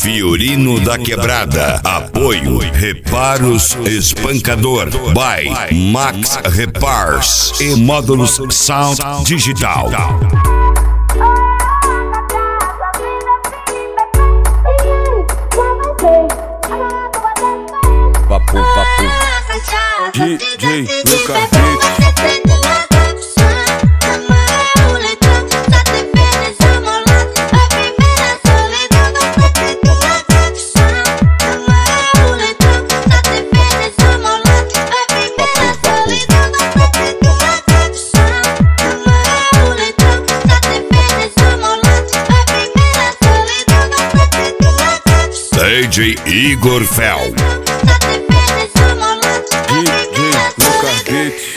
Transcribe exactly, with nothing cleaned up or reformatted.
Fiorino da Quebrada. Apoio Reparos Espancador by Max Repars e Módulos Sound Digital. Papo, papo. D J Lucas Beats. D J Igor Fel. D J Lucas Beats.